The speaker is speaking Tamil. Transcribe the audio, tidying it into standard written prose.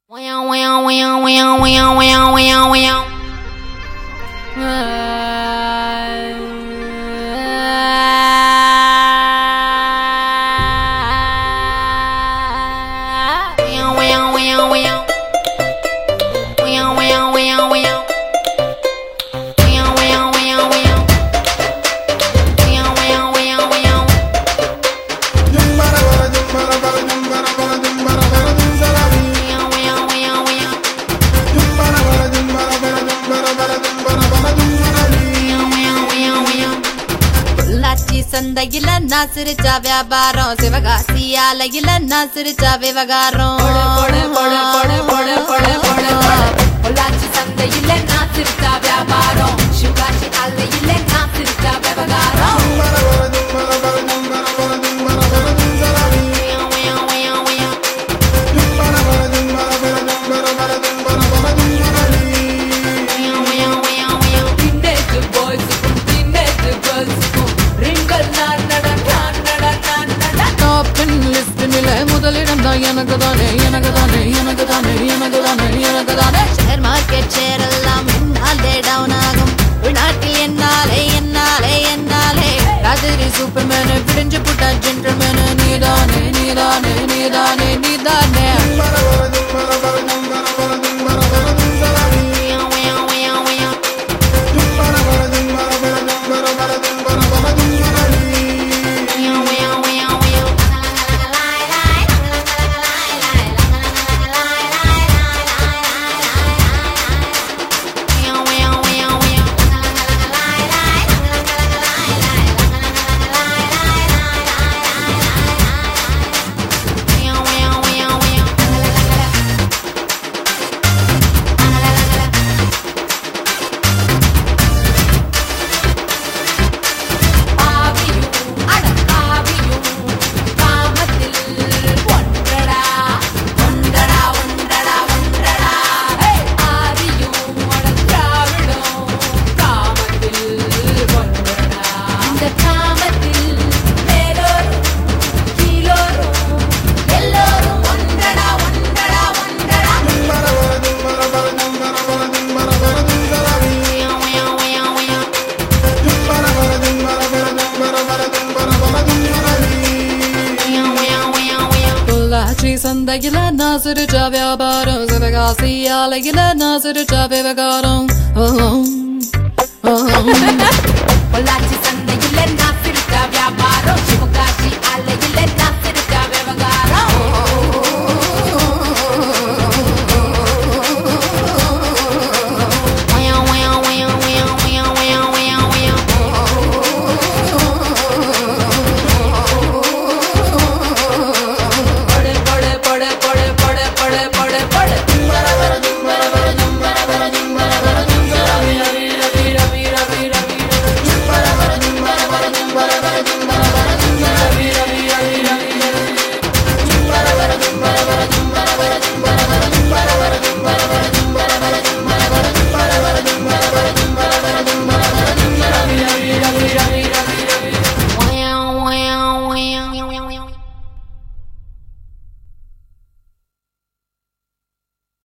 சந்தையில நான் சிரிச்சா வியாபாரம் சிவகாசியாலையில நான் சிரிச்சா விவகாரம் பொள்ளாச்சி சந்தையில நான் சிரிச்சா வியாபாரம் சிவகாசி ஆலையில நான் சிரிச்சா விவகாரம் முதலிடம் தான் எனக்கு தானே ஷேர் மார்க்கெட் ஷேர் எல்லாம் என்னாலே டவுன் ஆகும் உள்நாட்டில் என்னாலே ராத்திரி சூப்பர்மேனு பிடிஞ்சு புட்டா ஜென்டில்மேனு நீதானே சந்தையில நான் சிரிச்சா வியாபாரம் சிவகாசி ஆலையில நான் சிரிச்சா விவகாரம் பொள்ளாச்சி சந்தையில நான் சிரிச்சா வியாபாரம் சிவகாசி ஆலையில